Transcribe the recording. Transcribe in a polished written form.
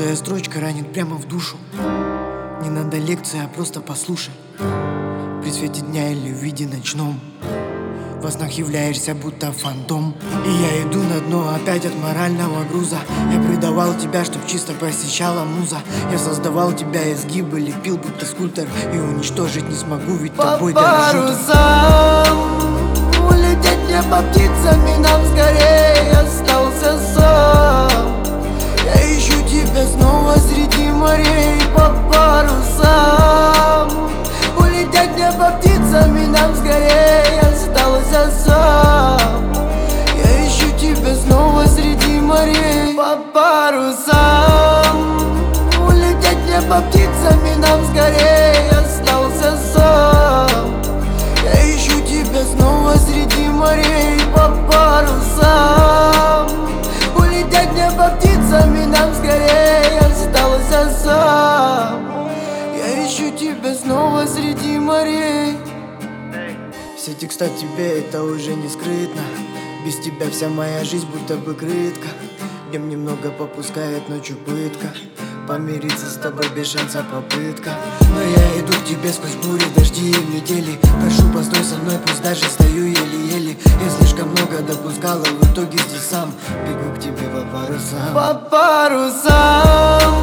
Каждая строчка ранит прямо в душу. Не надо лекции, а просто послушай. При свете дня или в виде ночном во снах являешься будто фантом. И я иду на дно опять от морального груза. Я предавал тебя, чтоб чисто посещала муза. Я создавал тебя изгибы, лепил будто скульптор. И уничтожить не смогу, ведь тобой дорожу. По парусам улететь мне по птицами, нам скорее остался сам. Я ищу тебя снова среди морей. По парусам улететь мне по птицами, нам скорее остался сам. Я ищу тебя снова среди морей. По парусам улететь мне по птицами, нам скорее остался сам. Я ищу тебя снова среди морей. По парусам улететь мне по птицами, нам скорее остался сам. Я ищу тебя снова среди морей. Все текста тебе, это уже не скрытно. Без тебя вся моя жизнь будто бы крытка. Днем немного попускает, ночью пытка. Помириться с тобой без шанса попытка. Но я иду к тебе сквозь бури, дожди и метели. Прошу, постой со мной, пусть даже стою еле-еле. Я слишком много допускал, а в итоге здесь сам бегу к тебе по парусам. По парусам